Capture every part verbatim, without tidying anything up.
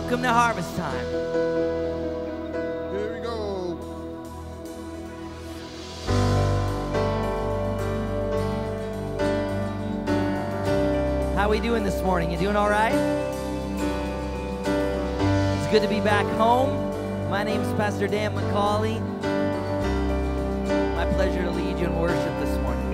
Welcome to Harvest Time. Here we go. How we doing this morning? You doing all right? It's good to be back home. My name is Pastor Dan McCauley. My pleasure to lead you in worship this morning.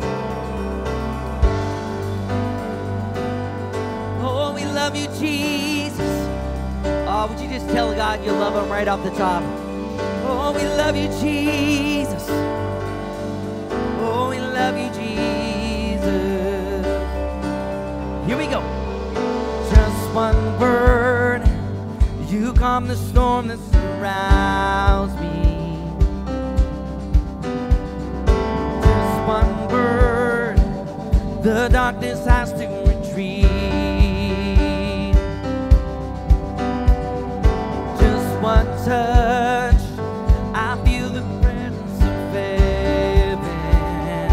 Oh, we love you, Jesus. Oh, would you just tell God you love him right off the top? Oh, we love you, Jesus. Oh, we love you, Jesus. Here we go. Just one word, you calm the storm that surrounds me. Just one word, the darkness has to retreat. Just one touch, I feel the presence of heaven.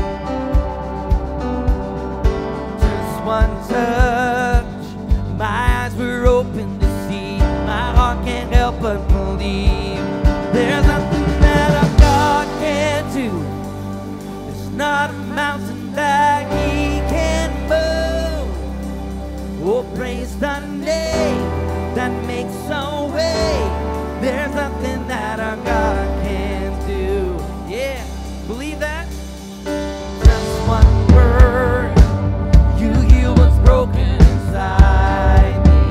Just one touch, my eyes were open to see. My heart can't help but believe. There's nothing that our God can't do. There's not a mountain that he can move. Oh, praise the name that makes a way. There's nothing that our God can't do. Yeah, believe that? Just one word, you heal what's broken inside me.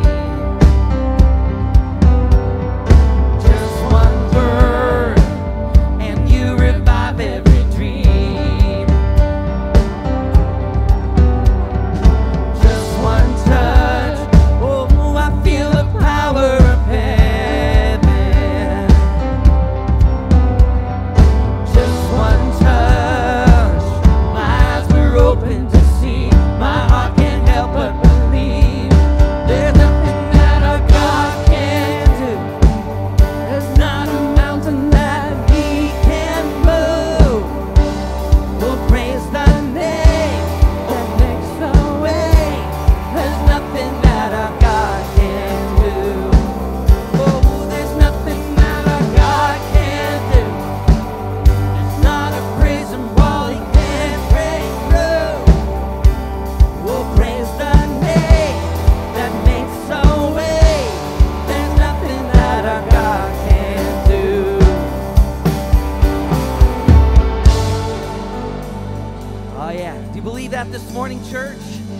Just one word, and you revive every dream. Just one touch, oh, I feel the power of heaven. Just one touch, my eyes were open to see. My heart can't help but believe. There's nothing that our God can't do. There's not a mountain that he can move. We'll praise the name that makes a way. There's nothing that our God can't do. Oh, there's nothing that our God can't do. There's not a prison wall he can't break through. We'll praise the name that makes a way. There's nothing that our God can't do. Oh yeah, do you believe that this morning, church?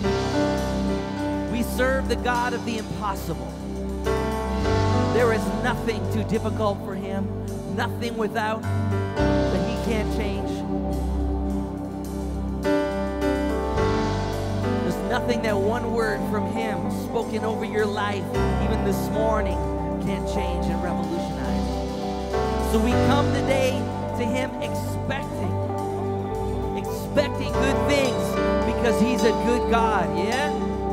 We serve the God of the impossible. There is nothing too difficult for him, nothing without that he can't change. There's nothing that one word from him spoken over your life, even this morning, can't change and revolutionize. So we come today to him expecting, expecting good things because he's a good God, yeah?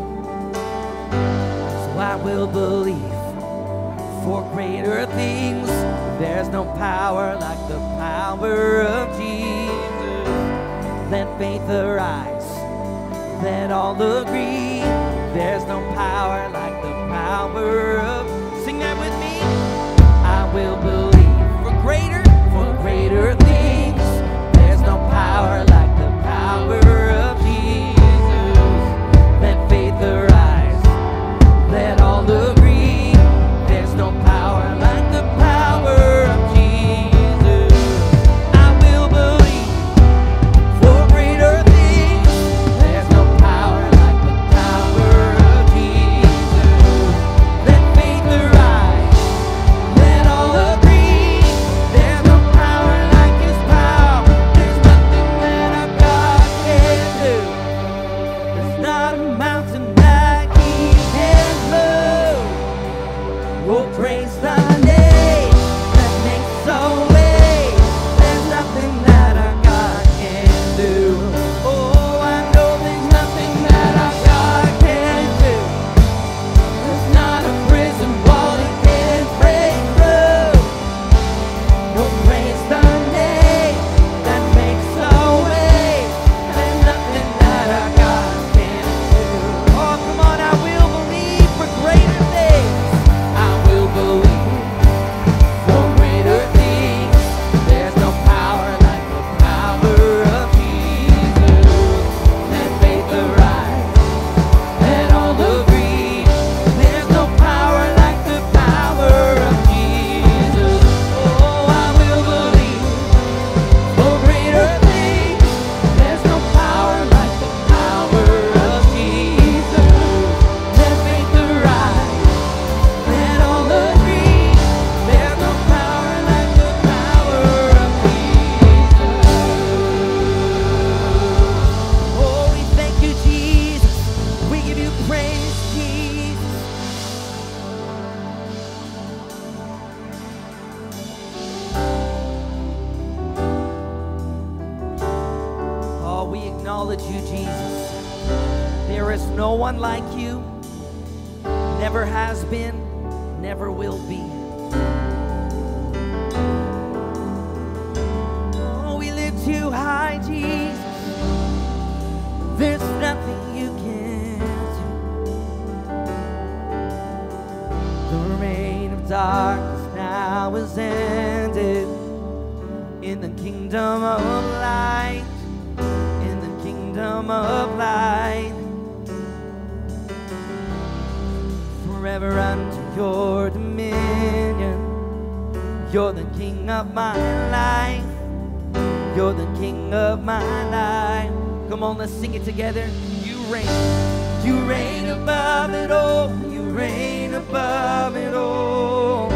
So I will believe for greater things. There's no power like the power of Jesus. Let faith arise, let all agree. There's no power like the power of. Sing that with me. I will believe for greater, for greater things. There's no power like the power of Jesus. Let faith arise, let all agree. There's no power like the power of Jesus. I will believe for greater things. There's no power like the power of Jesus. Let faith acknowledge you, Jesus. There is no one like you, never has been, never will be. Oh, we lift you high, Jesus. There's nothing you can't do. The reign of darkness now is ended in the kingdom of light, in the kingdom of light. Forever under your dominion, you're the king of my life, you're the king of my life. Come on, let's sing it together. You reign, you reign above it all, you reign above it all.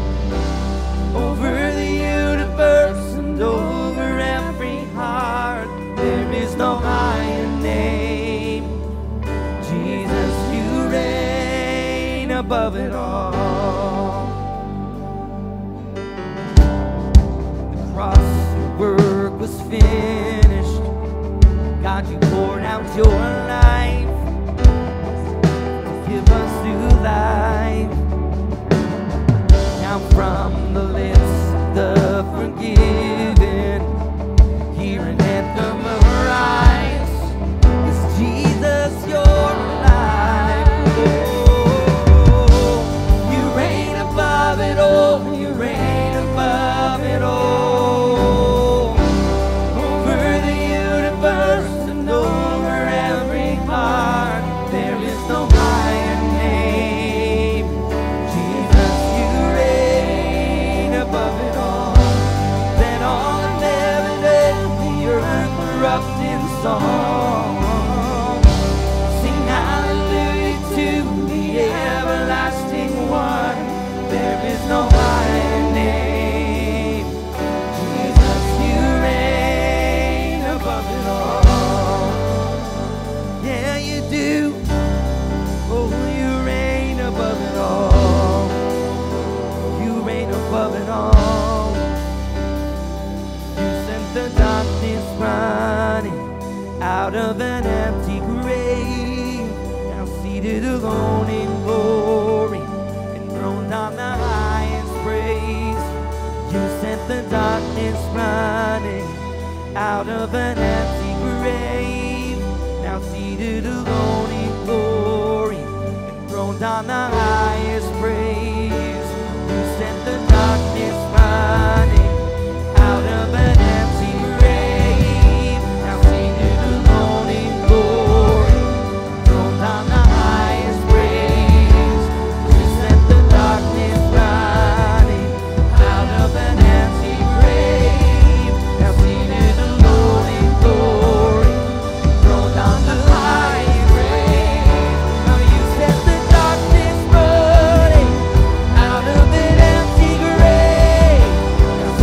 Over the universe and over every heart, there is no higher name. Jesus, you reign above it all. The cross, your work was finished. God, you poured out your life to give us new life. Now from the lips of the forgiven, hear an anthem arise. Is Jesus your life? Oh, you reign above it all, you reign above it all. Song. Sing hallelujah to the everlasting one. There is no higher name. Jesus, you reign above it all. Yeah, you do. Oh, you reign above it all. You reign above it all. You sent the darkness running out of an empty grave, now seated alone in glory, enthroned on the highest praise. You sent the darkness running out of an empty grave, now seated alone in glory, enthroned on the highest praise. You sent the darkness running out of an empty grave, now seated alone in glory, throned on the highest praise. You sent the darkness running out of an empty grave, now seated alone in glory, throned on the highest praise. Now you sent the darkness running out of an empty grave, now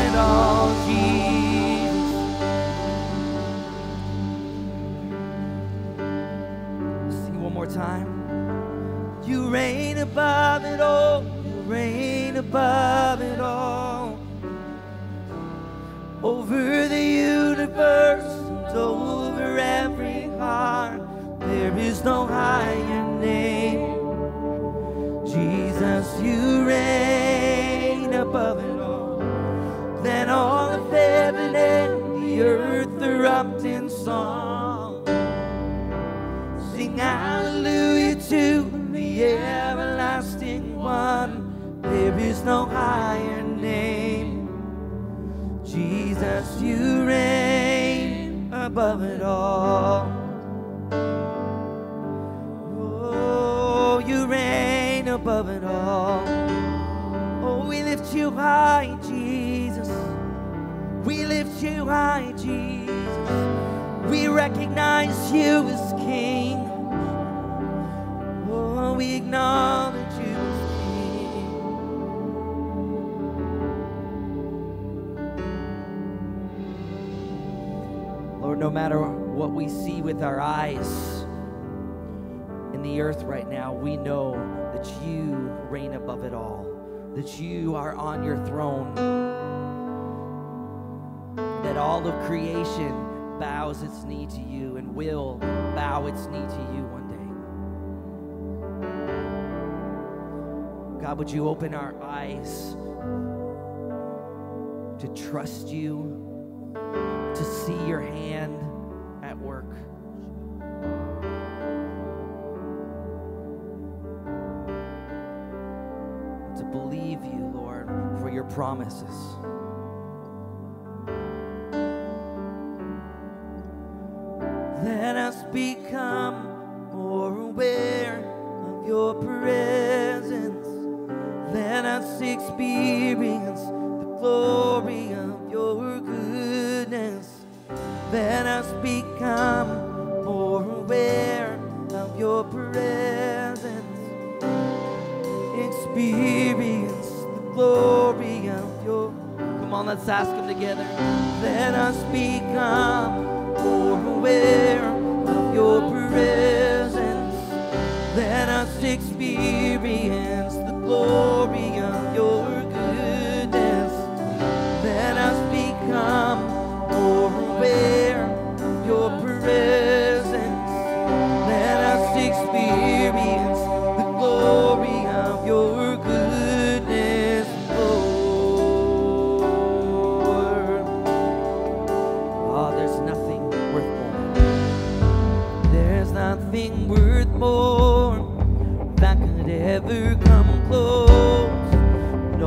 it all, Jesus. Sing one more time. You reign above it all. You reign above it all. Over the universe and over every heart, there is no higher name. Jesus, you reign above it all. Then all of heaven and the earth erupt in song. Sing hallelujah to the everlasting one. There is no higher name. Jesus, you reign above it all. Oh, you reign above it all. Oh, we lift you high, Jesus. We lift you high, Jesus. We recognize you as King. Oh, we acknowledge you as King. Lord, no matter what we see with our eyes in the earth right now, we know that you reign above it all, that you are on your throne, that all of creation bows its knee to you and will bow its knee to you one day. God, would you open our eyes to trust you, to see your hand at work. To believe you, Lord, for your promises. Let us become more aware of your presence. Let us experience the glory of your goodness. Let us become more aware of your presence. Experience the glory of your... Come on, let's ask him together. Let us become more aware of your presence. Let us experience the glory of your goodness. Let us become more aware of your presence. Let us experience the glory of your goodness, Lord. Oh, there's nothing worth more. There's nothing worth more that could ever come close.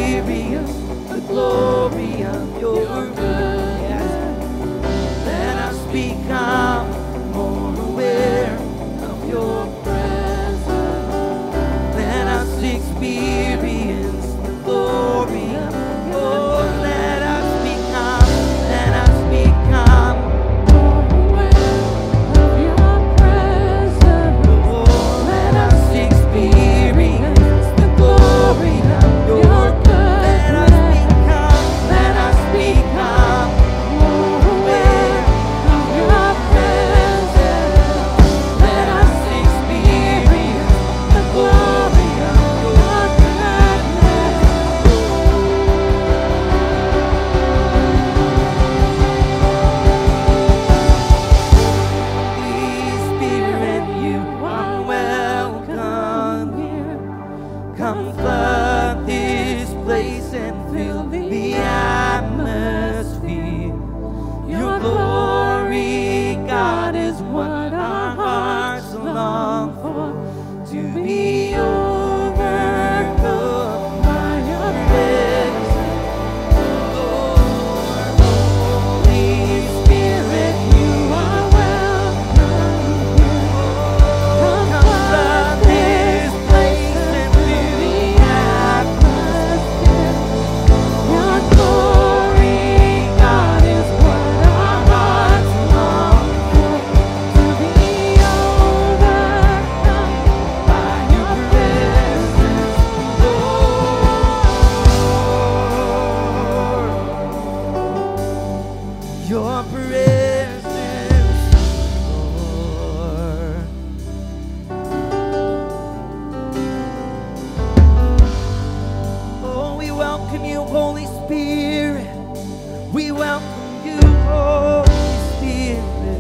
experience the glory of your goodness. Let us become more aware of your presence. Let us experience the glory of your. Let us become, let us become more aware of your presence. Oh, let us experience the glory of your goodness. Let us become, let us become more aware of your presence. Let us experience the glory of your goodness. Holy Spirit, you are welcome here. Come flood this place and fill the atmosphere. Your glory, God, is what our hearts long for. To be overcome by your presence. Lord, Holy Spirit, you are welcome here. Come flood this place and fill the atmosphere. Your glory, God, is what our hearts long for. To be overcome by your presence, Lord. Your presence, Lord. Oh, we welcome you, Holy Spirit. We welcome you, Holy Spirit.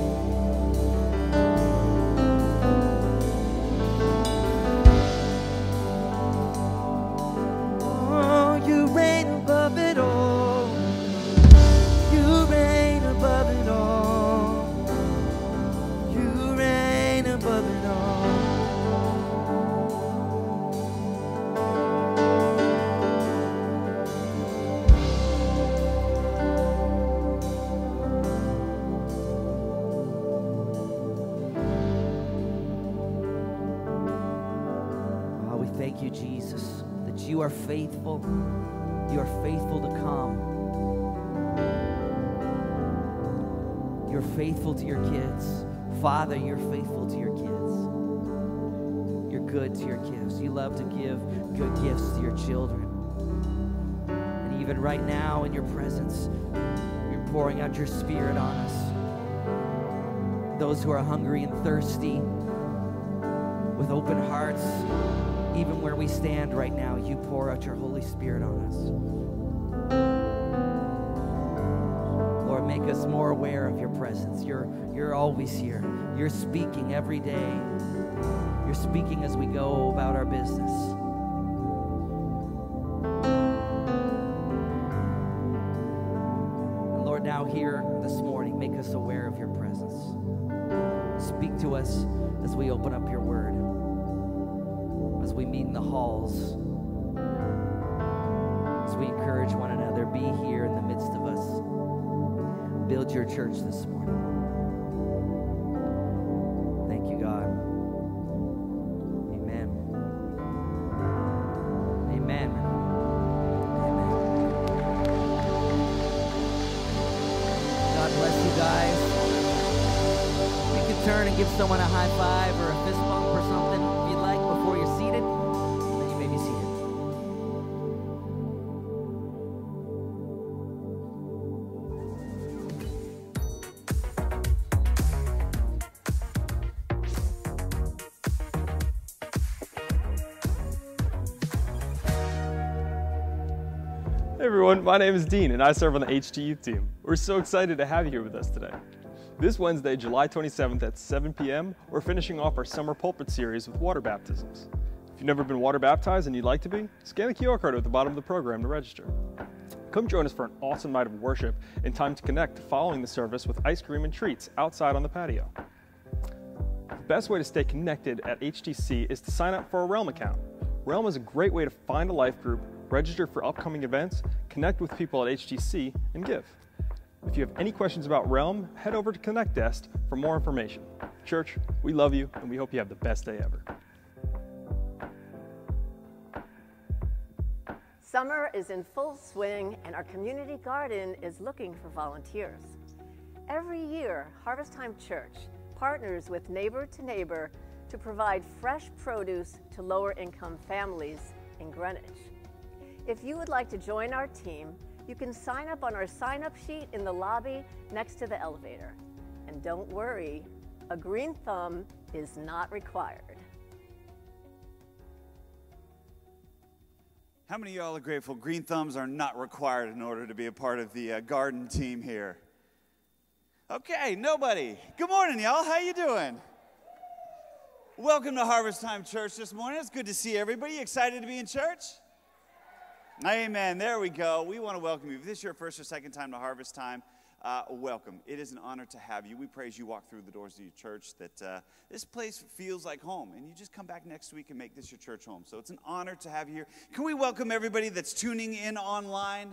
Oh, you reign above it all. You reign above it all. You reign above it all. Oh, we thank you, Jesus, that you are faithful. You are faithful to come. You're faithful to your kids. Father, you're faithful to your kids. You're good to your kids. You love to give good gifts to your children. And even right now in your presence, you're pouring out your Spirit on us. Those who are hungry and thirsty, with open hearts, even where we stand right now, you pour out your Holy Spirit on us. Lord, make us more aware of your presence. You're, you're always here. You're speaking every day. You're speaking as we go about our business. And Lord, now here this morning, make us aware of your presence. Speak to us as we open up your word, as we meet in the halls, as we encourage one another. Be here in the midst of us. Build your church this morning. Thank you, God. Amen. Amen. Amen. God bless you guys. You can turn and give someone a high five or a fist bump or something if you'd like before you're seated. Then you may be seated. Hey everyone, my name is Dean and I serve on the H T youth team. We're so excited to have you here with us today. This Wednesday, July twenty-seventh at seven p m, we're finishing off our summer pulpit series with water baptisms. If you've never been water baptized and you'd like to be, scan the Q R code at the bottom of the program to register. Come join us for an awesome night of worship and time to connect following the service with ice cream and treats outside on the patio. The best way to stay connected at H T C is to sign up for a Realm account. Realm is a great way to find a life group, register for upcoming events, connect with people at H T C, and give. If you have any questions about Realm, head over to Connect Desk for more information. Church, we love you, and we hope you have the best day ever. Summer is in full swing, and our community garden is looking for volunteers. Every year, Harvest Time Church partners with Neighbor to Neighbor to provide fresh produce to lower-income families in Greenwich. If you would like to join our team, you can sign up on our sign-up sheet in the lobby next to the elevator. And don't worry, a green thumb is not required. How many of y'all are grateful green thumbs are not required in order to be a part of the uh, garden team here? Okay, nobody. Good morning, y'all. How you doing? Welcome to Harvest Time Church this morning. It's good to see everybody. Excited to be in church? Amen. There we go. We want to welcome you. If this is your first or second time to Harvest Time, Uh, welcome. It is an honor to have you. We pray as you walk through the doors of your church that uh, this place feels like home, and you just come back next week and make this your church home. So it's an honor to have you here. Can we welcome everybody that's tuning in online?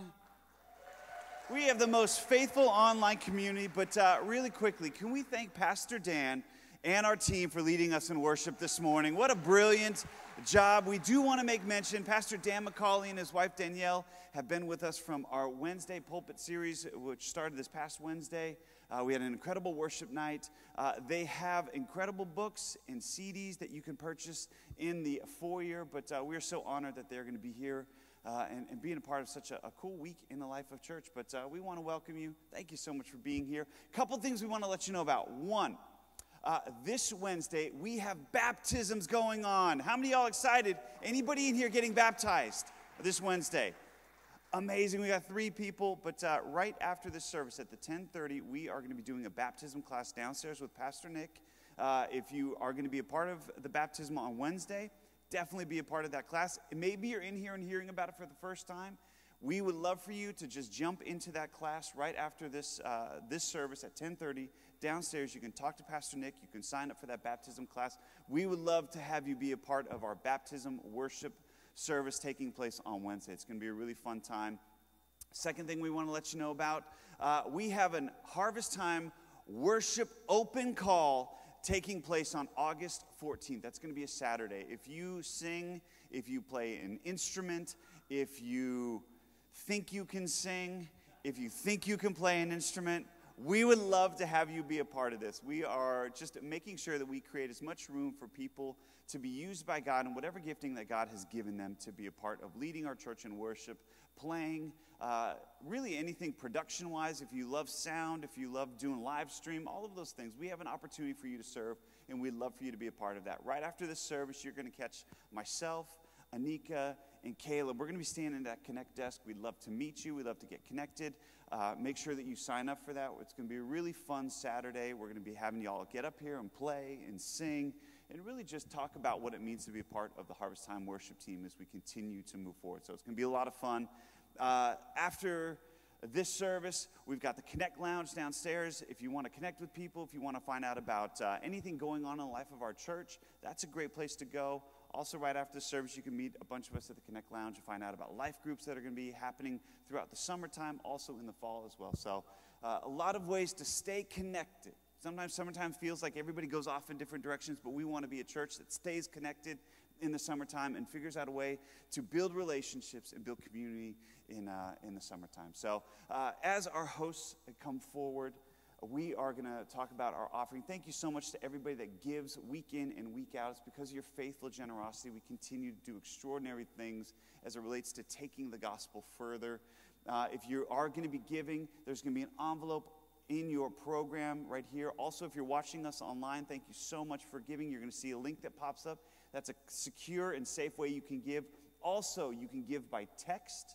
We have the most faithful online community, but uh, really quickly, can we thank Pastor Dan and our team for leading us in worship this morning? What a brilliant job. We do want to make mention, Pastor Dan McCauley and his wife Danielle have been with us from our Wednesday pulpit series, which started this past Wednesday. Uh, we had an incredible worship night. Uh, they have incredible books and C Ds that you can purchase in the foyer, but uh, we're so honored that they're going to be here uh, and, and being a part of such a, a cool week in the life of church. But uh, we want to welcome you. Thank you so much for being here. A couple things we want to let you know about. One, Uh, this Wednesday, we have baptisms going on. How many of y'all excited? Anybody in here getting baptized this Wednesday? Amazing. We got three people, but uh, right after this service at the ten thirty, we are going to be doing a baptism class downstairs with Pastor Nick. Uh, if you are going to be a part of the baptism on Wednesday, definitely be a part of that class. Maybe you're in here and hearing about it for the first time. We would love for you to just jump into that class right after this uh, this service at ten thirty. Downstairs, you can talk to Pastor Nick. You can sign up for that baptism class. We would love to have you be a part of our baptism worship service taking place on Wednesday. It's going to be a really fun time. Second thing we want to let you know about, uh, we have an Harvest Time worship open call taking place on August fourteenth. That's going to be a Saturday. If you sing, if you play an instrument, if you think you can sing, if you think you can play an instrument, we would love to have you be a part of this. We are just making sure that we create as much room for people to be used by God and whatever gifting that God has given them to be a part of leading our church in worship, playing, uh, really anything production-wise. If you love sound, if you love doing live stream, all of those things, we have an opportunity for you to serve, and we'd love for you to be a part of that. Right after this service, you're going to catch myself, Anika, and Caleb. We're going to be standing at that Connect Desk. We'd love to meet you. We'd love to get connected. Uh, make sure that you sign up for that. It's going to be a really fun Saturday. We're going to be having y'all get up here and play and sing and really just talk about what it means to be a part of the Harvest Time worship team as we continue to move forward. So it's going to be a lot of fun. Uh, after this service, we've got the Connect Lounge downstairs. If you want to connect with people, if you want to find out about uh, anything going on in the life of our church, that's a great place to go. Also, right after the service, you can meet a bunch of us at the Connect Lounge and find out about life groups that are going to be happening throughout the summertime, also in the fall as well. So uh, a lot of ways to stay connected. Sometimes summertime feels like everybody goes off in different directions, but we want to be a church that stays connected in the summertime and figures out a way to build relationships and build community in, uh, in the summertime. So uh, as our hosts come forward, we are going to talk about our offering. Thank you so much to everybody that gives week in and week out. It's because of your faithful generosity we continue to do extraordinary things as it relates to taking the gospel further. Uh, if you are going to be giving, there's going to be an envelope in your program right here. Also, if you're watching us online, thank you so much for giving. You're going to see a link that pops up. That's a secure and safe way you can give. Also, you can give by text.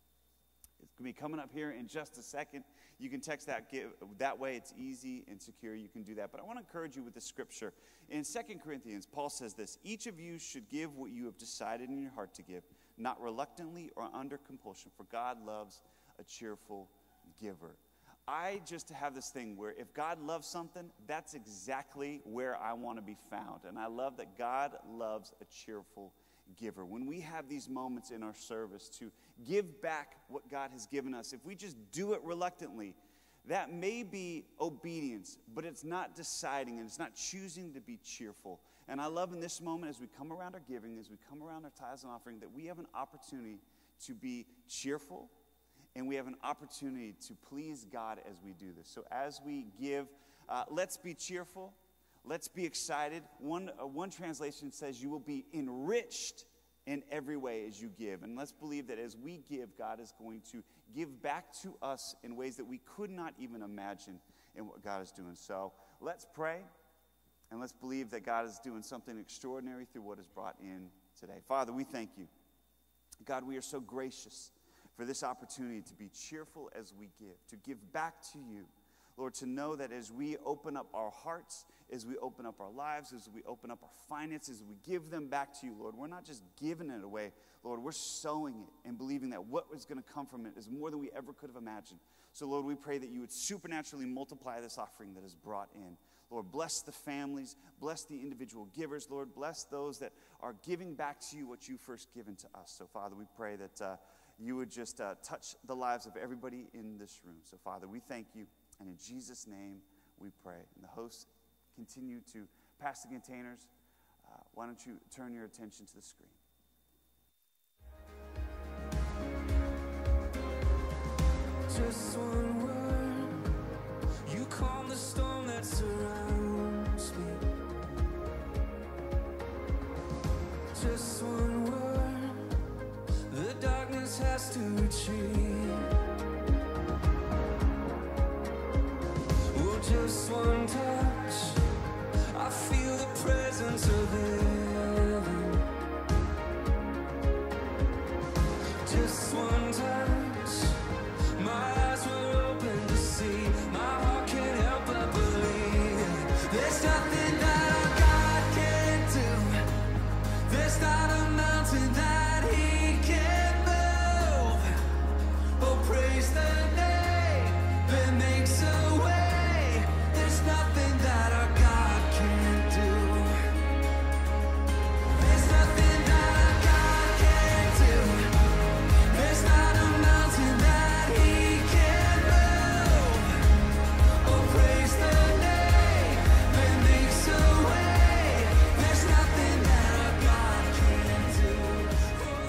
It's going to be coming up here in just a second. You can text that give, that way. It's easy and secure. You can do that. But I want to encourage you with the scripture. In Second Corinthians, Paul says this: each of you should give what you have decided in your heart to give, not reluctantly or under compulsion, for God loves a cheerful giver. I just have this thing where if God loves something, that's exactly where I want to be found. And I love that God loves a cheerful giver. When we have these moments in our service to give back what God has given us, if we just do it reluctantly, that may be obedience, but it's not deciding and it's not choosing to be cheerful. And I love in this moment as we come around our giving, as we come around our tithes and offering, that we have an opportunity to be cheerful and we have an opportunity to please God as we do this. So as we give, uh, let's be cheerful. Let's be excited. One, uh, one translation says you will be enriched in every way as you give. And let's believe that as we give, God is going to give back to us in ways that we could not even imagine in what God is doing. So let's pray, and let's believe that God is doing something extraordinary through what is brought in today. Father, we thank you. God, we are so gracious for this opportunity to be cheerful as we give, to give back to you. Lord, to know that as we open up our hearts, as we open up our lives, as we open up our finances, as we give them back to you, Lord, we're not just giving it away. Lord, we're sowing it and believing that what is going to come from it is more than we ever could have imagined. So, Lord, we pray that you would supernaturally multiply this offering that is brought in. Lord, bless the families, bless the individual givers. Lord, bless those that are giving back to you what you first given to us. So, Father, we pray that uh, you would just uh, touch the lives of everybody in this room. So, Father, we thank you. And in Jesus' name we pray. And the hosts continue to pass the containers. Uh, why don't you turn your attention to the screen? Just one word, you calm the storm that surrounds me. Just one word, the darkness has to retreat. Just one touch, I feel the presence of heaven. Just one touch, my eyes were open to see. My heart can't help but believe. There's nothing that our God can't do. There's not a mountain that he can't move. Oh, praise the name that makes a way. Nothing that our God can't do. There's nothing that our God can't do. There's not a mountain that he can't move. Oh, praise the name that makes a way. There's nothing that our God can't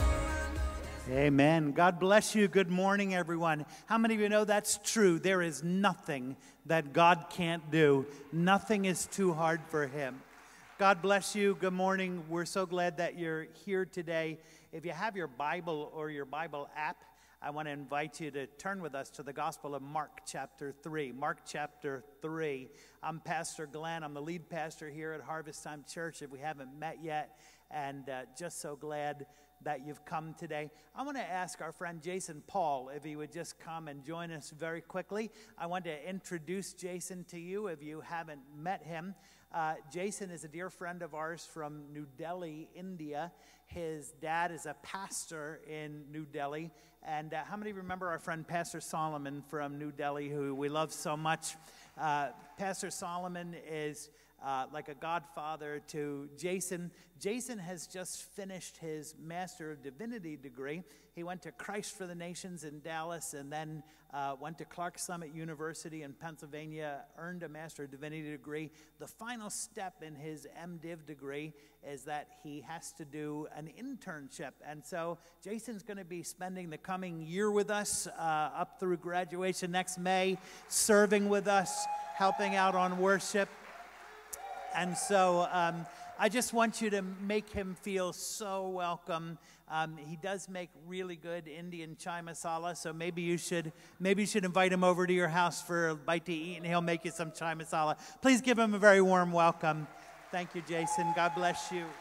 do. Amen. God bless you. Good morning, everyone. How many of you know that's true? There is nothing that God can't do. Nothing is too hard for him. God bless you. Good morning. We're so glad that you're here today. If you have your Bible or your Bible app, I want to invite you to turn with us to the Gospel of Mark chapter three. Mark chapter three. I'm Pastor Glenn. I'm the lead pastor here at Harvest Time Church, if we haven't met yet, and uh, just so glad that you've come today. I want to ask our friend Jason Paul if he would just come and join us very quickly. I want to introduce Jason to you if you haven't met him. Uh, Jason is a dear friend of ours from New Delhi, India. His dad is a pastor in New Delhi. And uh, how many remember our friend Pastor Solomon from New Delhi, who we love so much? Uh, Pastor Solomon is Uh, like a godfather to Jason. Jason has just finished his Master of Divinity degree. He went to Christ for the Nations in Dallas and then uh, went to Clark Summit University in Pennsylvania, earned a Master of Divinity degree. The final step in his MDiv degree is that he has to do an internship. And so Jason's going to be spending the coming year with us uh, up through graduation next May, serving with us, helping out on worship. And so um, I just want you to make him feel so welcome. Um, he does make really good Indian chai masala, so maybe you should maybe you should invite him over to your house for a bite to eat, and he'll make you some chai masala. Please give him a very warm welcome. Thank you, Jason. God bless you.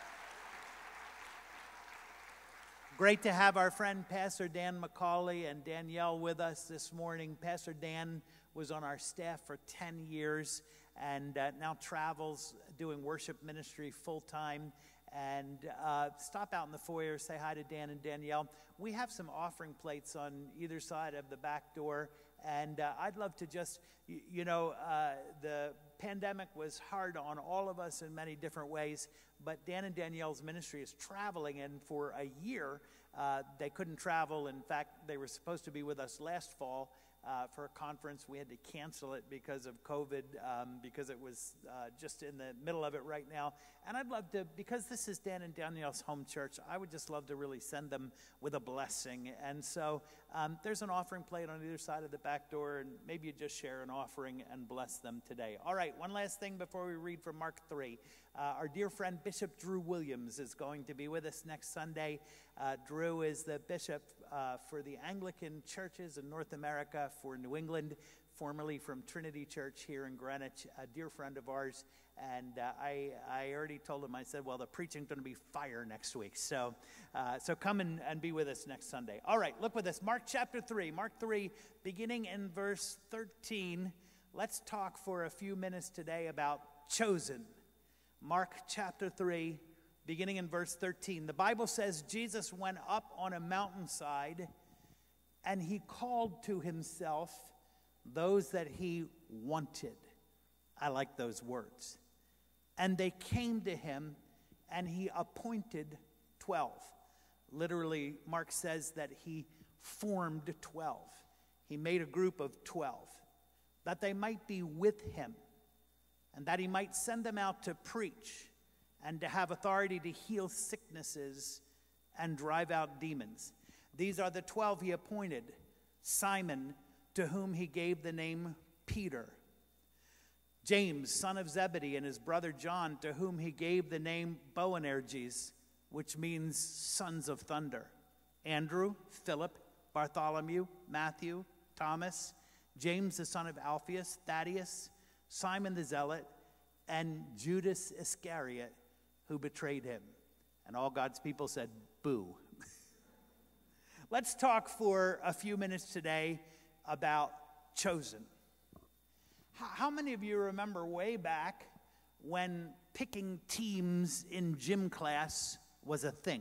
Great to have our friend Pastor Dan McCauley and Danielle with us this morning. Pastor Dan was on our staff for ten years. And uh, now travels doing worship ministry full-time. And uh, stop out in the foyer, say hi to Dan and Danielle. We have some offering plates on either side of the back door. And uh, I'd love to just, you, you know, uh, the pandemic was hard on all of us in many different ways, but Dan and Danielle's ministry is traveling, and for a year, uh, they couldn't travel. In fact, they were supposed to be with us last fall uh, for a conference. We had to cancel it because of COVID, um, because it was uh, just in the middle of it right now. And I'd love to, because this is Dan and Danielle's home church, I would just love to really send them with a blessing. And so um, there's an offering plate on either side of the back door, and maybe you just share an offering and bless them today. All right, one last thing before we read from Mark three. Uh, our dear friend Bishop Drew Williams is going to be with us next Sunday. Uh, Drew is the bishop uh, for the Anglican churches in North America for New England, formerly from Trinity Church here in Greenwich, a dear friend of ours. And uh, I, I already told him, I said, well, the preaching's going to be fire next week. So uh, so come and, and be with us next Sunday. All right, look with us. Mark chapter three. Mark three, beginning in verse thirteen. Let's talk for a few minutes today about chosen. Mark chapter three, beginning in verse thirteen. The Bible says Jesus went up on a mountainside, and he called to himself those that he wanted. I like those words. And they came to him, and he appointed twelve. Literally, Mark says that he formed twelve. He made a group of twelve, that they might be with him, and that he might send them out to preach and to have authority to heal sicknesses and drive out demons. These are the twelve he appointed: Simon, to whom he gave the name Peter; James, son of Zebedee, and his brother John, to whom he gave the name Boanerges, which means sons of thunder; Andrew, Philip, Bartholomew, Matthew, Thomas, James the son of Alphaeus, Thaddeus, Simon the Zealot, and Judas Iscariot, who betrayed him. And all God's people said, boo. Let's talk for a few minutes today about chosen. How many of you remember way back when picking teams in gym class was a thing?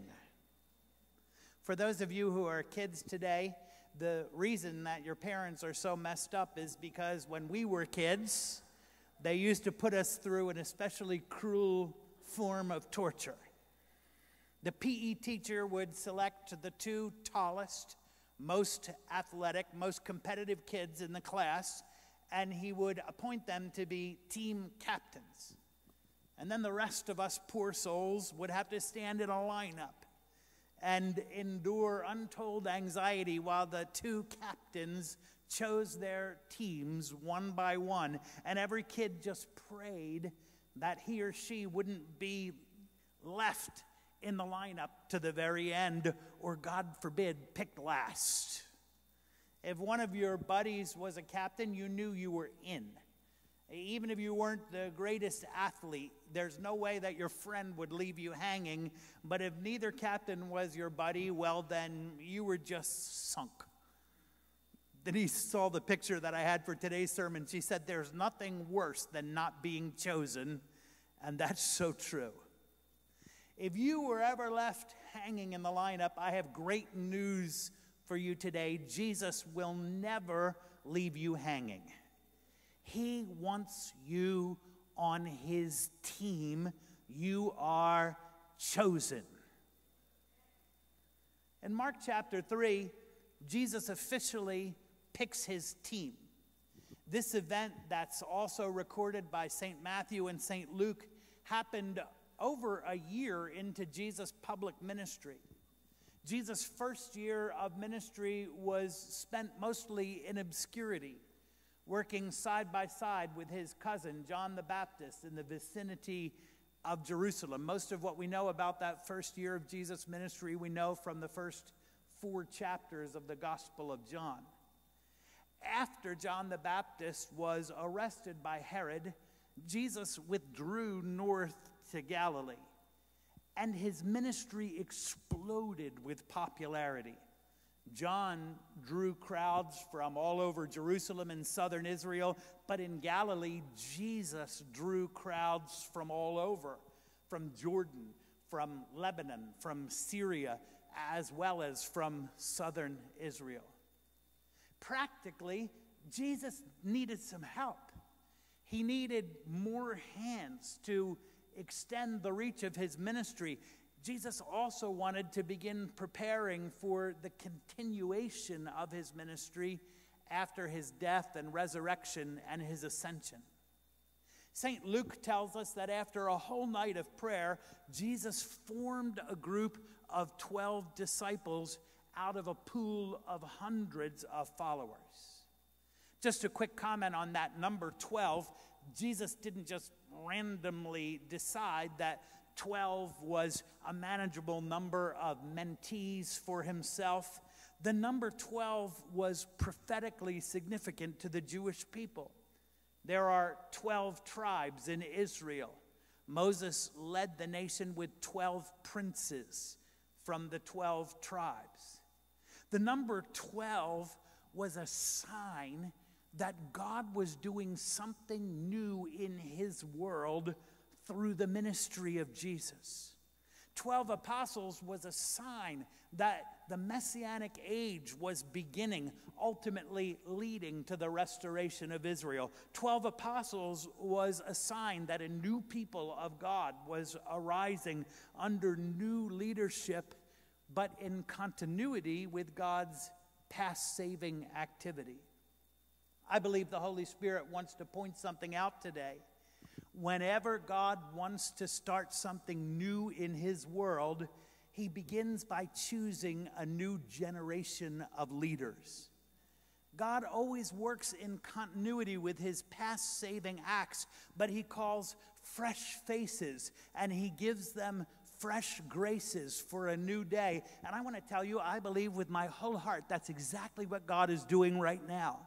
For those of you who are kids today, the reason that your parents are so messed up is because when we were kids, they used to put us through an especially cruel form of torture. The P E teacher would select the two tallest, most athletic, most competitive kids in the class, and he would appoint them to be team captains. And then the rest of us poor souls would have to stand in a lineup and endure untold anxiety while the two captains chose their teams one by one. And every kid just prayed that he or she wouldn't be left in the lineup to the very end, or God forbid, picked last. If one of your buddies was a captain, you knew you were in. Even if you weren't the greatest athlete, there's no way that your friend would leave you hanging. But if neither captain was your buddy, well, then you were just sunk. Denise saw the picture that I had for today's sermon. She said, there's nothing worse than not being chosen. And that's so true. If you were ever left hanging in the lineup, I have great news for you today. Jesus will never leave you hanging. He wants you on his team. You are chosen. In Mark chapter three, Jesus officially picks his team. This event that's also recorded by Saint Matthew and Saint Luke happened over a year into Jesus' public ministry. Jesus' first year of ministry was spent mostly in obscurity, working side by side with his cousin, John the Baptist, in the vicinity of Jerusalem. Most of what we know about that first year of Jesus' ministry, we know from the first four chapters of the Gospel of John. After John the Baptist was arrested by Herod, Jesus withdrew north to Galilee, and his ministry exploded with popularity. John drew crowds from all over Jerusalem and southern Israel, but in Galilee, Jesus drew crowds from all over, from Jordan, from Lebanon, from Syria, as well as from southern Israel. Practically, Jesus needed some help. He needed more hands to extend the reach of his ministry. Jesus also wanted to begin preparing for the continuation of his ministry after his death and resurrection and his ascension. Saint Luke tells us that after a whole night of prayer, Jesus formed a group of twelve disciples out of a pool of hundreds of followers. Just a quick comment on that number twelve. Jesus didn't just randomly decide that twelve was a manageable number of mentees for himself. The number twelve was prophetically significant to the Jewish people. There are twelve tribes in Israel. Moses led the nation with twelve princes from the twelve tribes. The number twelve was a sign that God was doing something new in his world through the ministry of Jesus. Twelve apostles was a sign that the Messianic age was beginning, ultimately leading to the restoration of Israel. Twelve apostles was a sign that a new people of God was arising under new leadership, but in continuity with God's past saving activity. I believe the Holy Spirit wants to point something out today. Whenever God wants to start something new in his world, he begins by choosing a new generation of leaders. God always works in continuity with his past saving acts, but he calls fresh faces and he gives them fresh graces for a new day. And I want to tell you, I believe with my whole heart that's exactly what God is doing right now.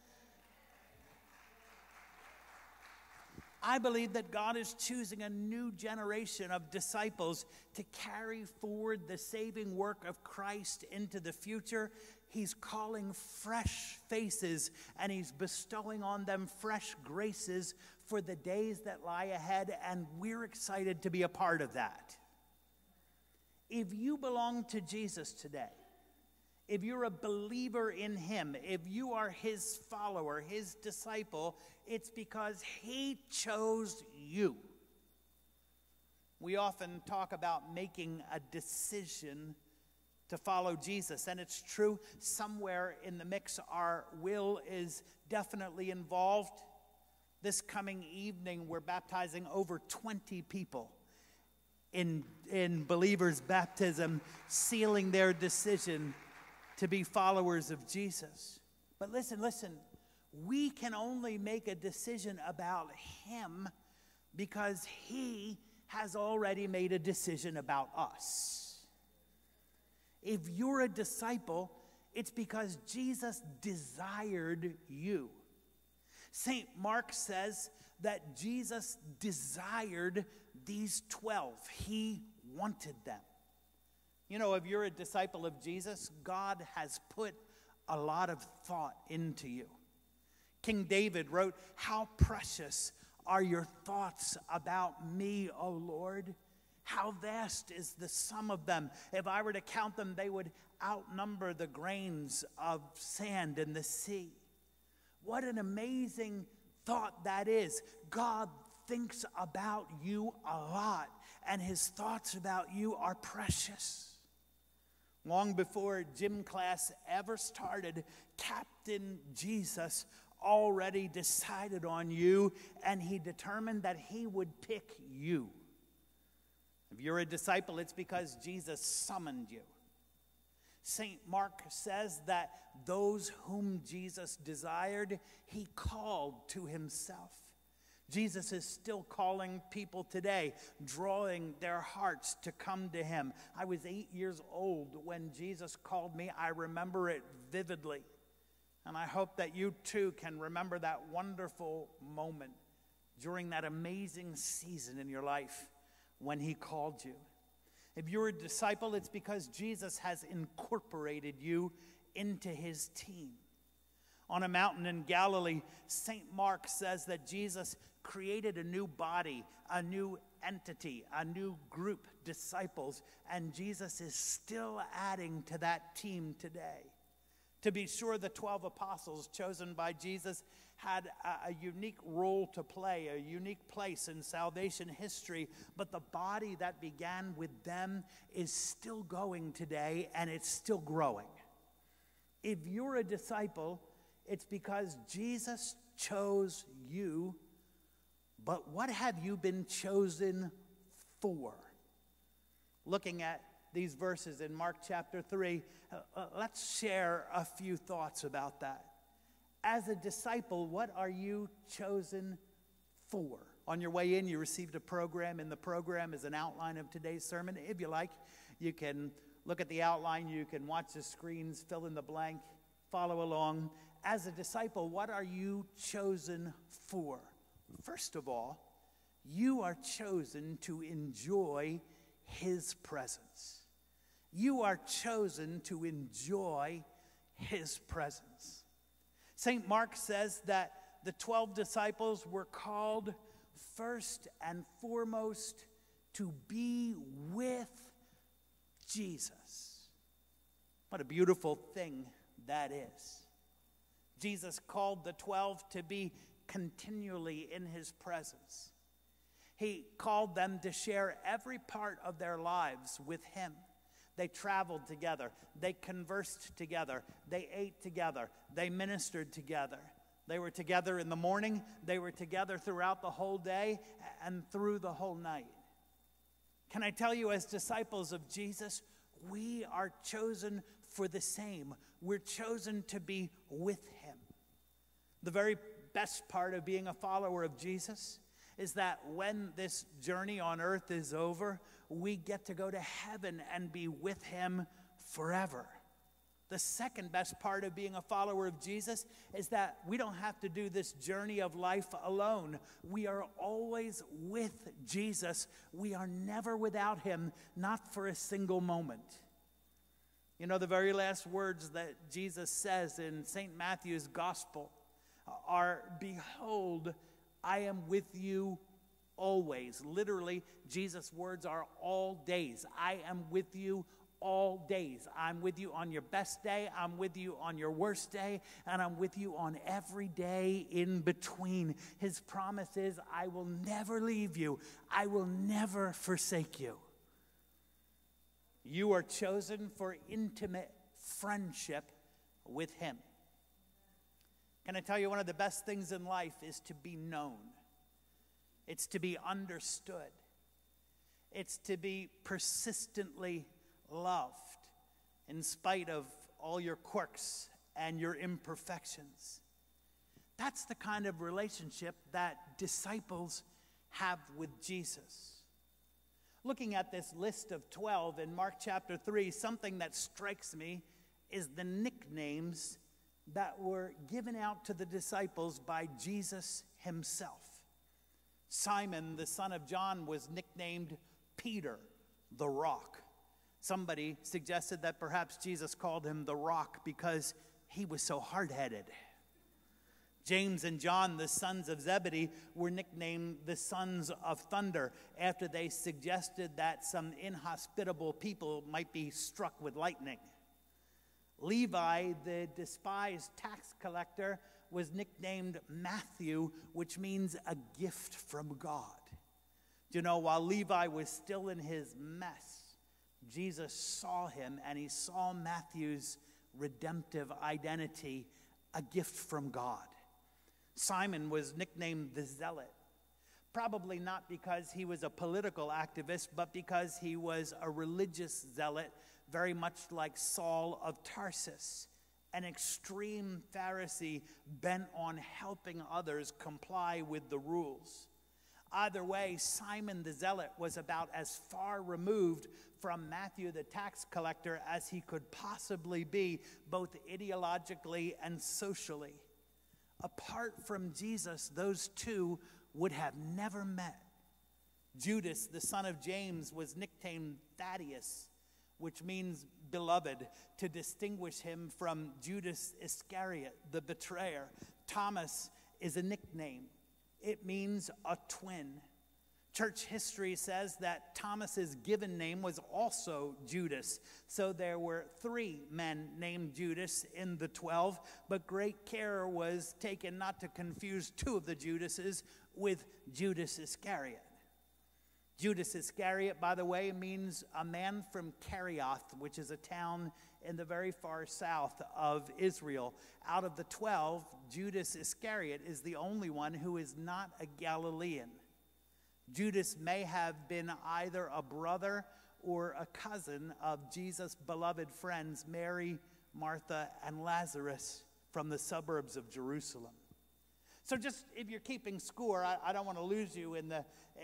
I believe that God is choosing a new generation of disciples to carry forward the saving work of Christ into the future. He's calling fresh faces and he's bestowing on them fresh graces for the days that lie ahead, and we're excited to be a part of that. If you belong to Jesus today, if you're a believer in him, if you are his follower, his disciple, it's because he chose you. We often talk about making a decision to follow Jesus, and it's true, somewhere in the mix our will is definitely involved. This coming evening, we're baptizing over twenty people in, in believers' baptism, sealing their decision to be followers of Jesus. But listen, listen, we can only make a decision about him because he has already made a decision about us. If you're a disciple, it's because Jesus desired you. Saint Mark says that Jesus desired these twelve. He wanted them. You know, if you're a disciple of Jesus, God has put a lot of thought into you. King David wrote, "How precious are your thoughts about me, O Lord? How vast is the sum of them. If I were to count them, they would outnumber the grains of sand in the sea." What an amazing thought that is. God thinks about you a lot, and his thoughts about you are precious. Long before gym class ever started, Captain Jesus already decided on you, and he determined that he would pick you. If you're a disciple, it's because Jesus summoned you. Saint Mark says that those whom Jesus desired, he called to himself. Jesus is still calling people today, drawing their hearts to come to him. I was eight years old when Jesus called me. I remember it vividly. And I hope that you too can remember that wonderful moment during that amazing season in your life when he called you. If you're a disciple, it's because Jesus has incorporated you into his team. On a mountain in Galilee, Saint Mark says that Jesus created a new body, a new entity, a new group, disciples, and Jesus is still adding to that team today. To be sure, the twelve apostles chosen by Jesus had a, a unique role to play, a unique place in salvation history, but the body that began with them is still going today, and it's still growing. If you're a disciple, it's because Jesus chose you, but what have you been chosen for? Looking at these verses in Mark chapter three, uh, uh, let's share a few thoughts about that. As a disciple, what are you chosen for? On your way in, you received a program, and the program is an outline of today's sermon. If you like, you can look at the outline, you can watch the screens, fill in the blank, follow along. As a disciple, what are you chosen for? First of all, you are chosen to enjoy His presence. You are chosen to enjoy His presence. Saint Mark says that the twelve disciples were called first and foremost to be with Jesus. What a beautiful thing that is. Jesus called the twelve to be continually in His presence. He called them to share every part of their lives with Him. They traveled together. They conversed together. They ate together. They ministered together. They were together in the morning. They were together throughout the whole day and through the whole night. Can I tell you, as disciples of Jesus, we are chosen for the same. We're chosen to be with Him. The very best part of being a follower of Jesus is that when this journey on earth is over, we get to go to heaven and be with Him forever. The second best part of being a follower of Jesus is that we don't have to do this journey of life alone. We are always with Jesus. We are never without Him, not for a single moment. You know, the very last words that Jesus says in Saint Matthew's Gospel are, "Behold, I am with you always." Literally, Jesus' words are all days. I am with you all days. I'm with you on your best day. I'm with you on your worst day. And I'm with you on every day in between. His promise is, I will never leave you. I will never forsake you. You are chosen for intimate friendship with Him. Can I tell you, one of the best things in life is to be known. It's to be understood. It's to be persistently loved in spite of all your quirks and your imperfections. That's the kind of relationship that disciples have with Jesus. Looking at this list of twelve in Mark chapter three, something that strikes me is the nicknames that were given out to the disciples by Jesus Himself. Simon, the son of John, was nicknamed Peter, the Rock. Somebody suggested that perhaps Jesus called him the Rock because he was so hard-headed. James and John, the sons of Zebedee, were nicknamed the sons of thunder after they suggested that some inhospitable people might be struck with lightning. Levi, the despised tax collector, was nicknamed Matthew, which means a gift from God. Do you know, while Levi was still in his mess, Jesus saw him and He saw Matthew's redemptive identity, a gift from God. Simon was nicknamed the Zealot, probably not because he was a political activist, but because he was a religious zealot, very much like Saul of Tarsus, an extreme Pharisee bent on helping others comply with the rules. Either way, Simon the Zealot was about as far removed from Matthew the tax collector as he could possibly be, both ideologically and socially. Apart from Jesus, those two would have never met. Judas, the son of James, was nicknamed Thaddeus, which means beloved, to distinguish him from Judas Iscariot, the betrayer. Thomas is a nickname. It means a twin. Church history says that Thomas's given name was also Judas. So there were three men named Judas in the twelve, but great care was taken not to confuse two of the Judases with Judas Iscariot. Judas Iscariot, by the way, means a man from Kerioth, which is a town in the very far south of Israel. Out of the twelve, Judas Iscariot is the only one who is not a Galilean. Judas may have been either a brother or a cousin of Jesus' beloved friends, Mary, Martha, and Lazarus from the suburbs of Jerusalem. So just if you're keeping score, I, I don't want to lose you in the,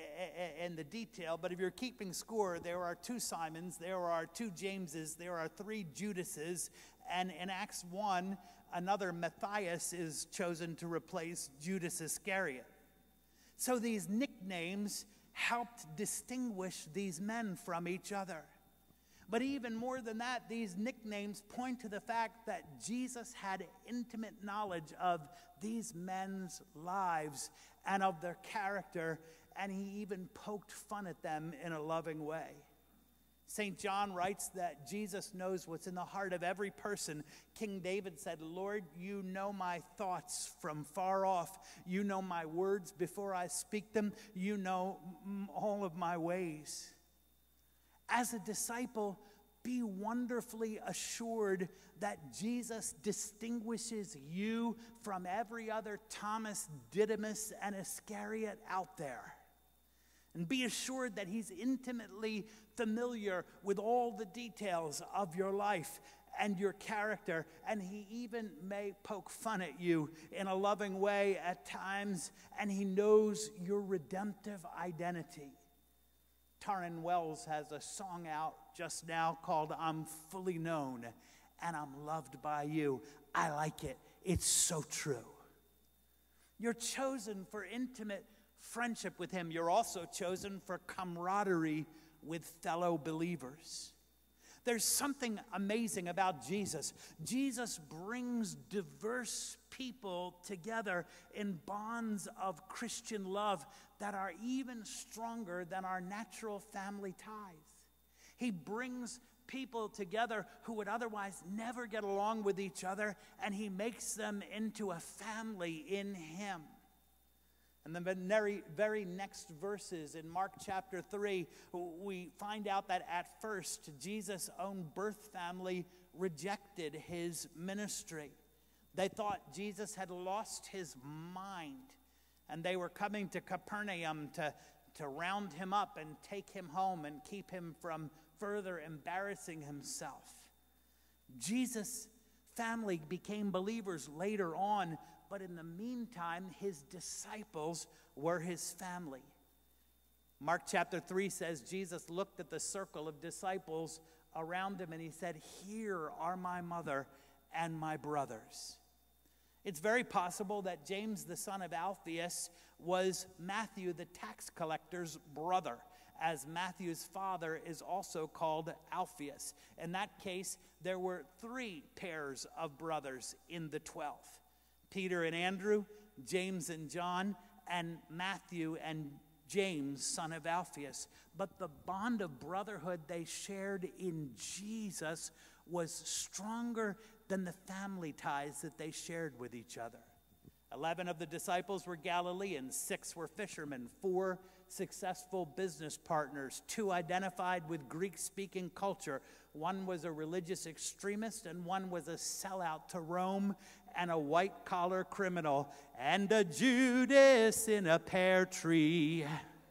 in the detail, but if you're keeping score, there are two Simons, there are two Jameses, there are three Judases, and in Acts one, another Matthias is chosen to replace Judas Iscariot. So these nicknames helped distinguish these men from each other. But even more than that, these nicknames point to the fact that Jesus had intimate knowledge of these men's lives and of their character, and he even poked fun at them in a loving way. Saint John writes that Jesus knows what's in the heart of every person. King David said, "Lord, you know my thoughts from far off. You know my words before I speak them. You know all of my ways." As a disciple, be wonderfully assured that Jesus distinguishes you from every other Thomas, Didymus, and Iscariot out there. And be assured that he's intimately familiar with all the details of your life and your character, and he even may poke fun at you in a loving way at times, and he knows your redemptive identity. Taryn Wells has a song out just now called "I'm Fully Known and I'm Loved by You." I like it. It's so true. You're chosen for intimate friendship with him. You're also chosen for camaraderie with fellow believers. There's something amazing about Jesus. Jesus brings diverse people together in bonds of Christian love that are even stronger than our natural family ties. He brings people together who would otherwise never get along with each other, and he makes them into a family in him. And the very, very next verses in Mark chapter three, we find out that at first, Jesus' own birth family rejected his ministry. They thought Jesus had lost his mind, and they were coming to Capernaum to, to round him up and take him home and keep him from further embarrassing himself. Jesus' family became believers later on, but in the meantime, his disciples were his family. Mark chapter three says Jesus looked at the circle of disciples around him and he said, "Here are my mother and my brothers." It's very possible that James, the son of Alphaeus, was Matthew, the tax collector's brother, as Matthew's father is also called Alphaeus. In that case, there were three pairs of brothers in the twelve. Peter and Andrew, James and John, and Matthew and James, son of Alphaeus. But the bond of brotherhood they shared in Jesus was stronger than the family ties that they shared with each other. Eleven of the disciples were Galileans, six were fishermen, four successful business partners, two identified with Greek-speaking culture. One was a religious extremist, and one was a sellout to Rome and a white-collar criminal, and a Judas in a pear tree.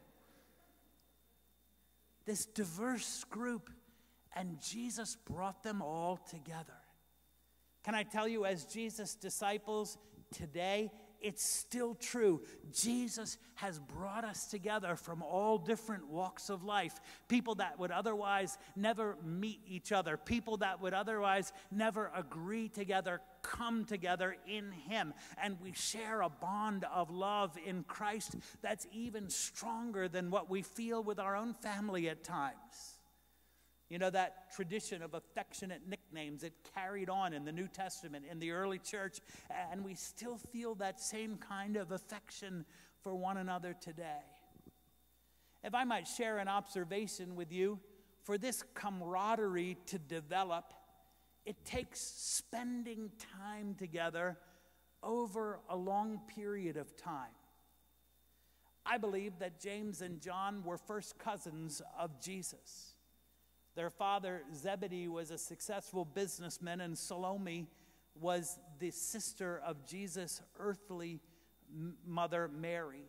This diverse group, and Jesus brought them all together. Can I tell you, as Jesus' disciples today, it's still true. Jesus has brought us together from all different walks of life. People that would otherwise never meet each other. People that would otherwise never agree together, come together in him. And we share a bond of love in Christ that's even stronger than what we feel with our own family at times. You know, that tradition of affectionate nicknames, it carried on in the New Testament, in the early church, and we still feel that same kind of affection for one another today. If I might share an observation with you, for this camaraderie to develop, it takes spending time together over a long period of time. I believe that James and John were first cousins of Jesus. Their father, Zebedee, was a successful businessman, and Salome was the sister of Jesus' earthly mother, Mary.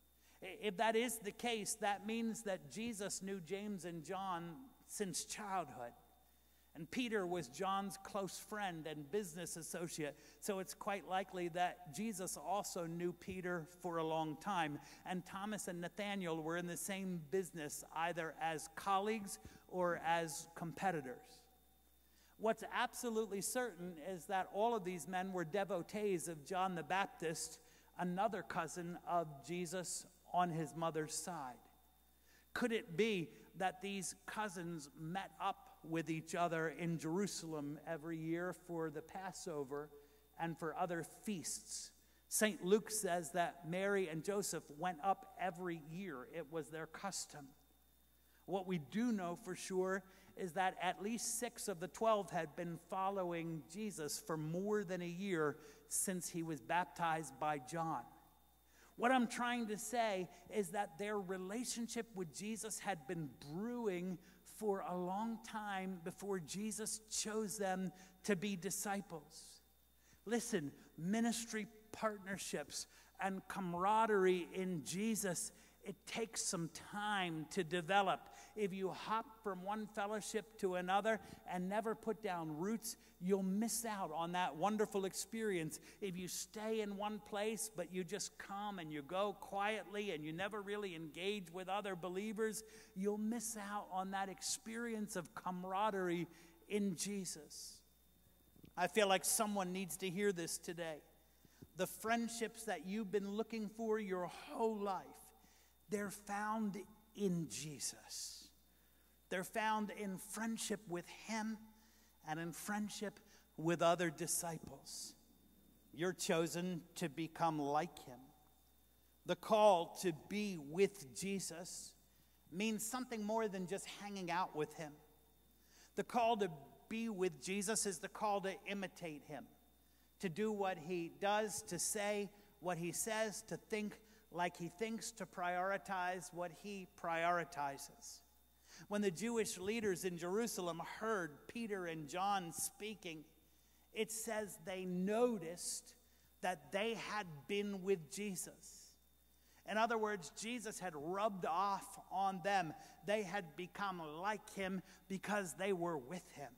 If that is the case, that means that Jesus knew James and John since childhood. And Peter was John's close friend and business associate, so it's quite likely that Jesus also knew Peter for a long time. And Thomas and Nathaniel were in the same business, either as colleagues or as competitors. What's absolutely certain is that all of these men were devotees of John the Baptist, another cousin of Jesus on his mother's side. Could it be that these cousins met up with each other in Jerusalem every year for the Passover and for other feasts? Saint Luke says that Mary and Joseph went up every year. It was their custom. What we do know for sure is that at least six of the twelve had been following Jesus for more than a year since he was baptized by John. What I'm trying to say is that their relationship with Jesus had been brewing for a long time before Jesus chose them to be disciples. Listen, ministry partnerships and camaraderie in Jesus, it takes some time to develop. If you hop from one fellowship to another and never put down roots, you'll miss out on that wonderful experience. If you stay in one place, but you just come and you go quietly and you never really engage with other believers, you'll miss out on that experience of camaraderie in Jesus. I feel like someone needs to hear this today. The friendships that you've been looking for your whole life, they're found in Jesus. They're found in friendship with him and in friendship with other disciples. You're chosen to become like him. The call to be with Jesus means something more than just hanging out with him. The call to be with Jesus is the call to imitate him, to do what he does, to say what he says, to think like he thinks, to prioritize what he prioritizes. When the Jewish leaders in Jerusalem heard Peter and John speaking, it says they noticed that they had been with Jesus. In other words, Jesus had rubbed off on them. They had become like him because they were with him.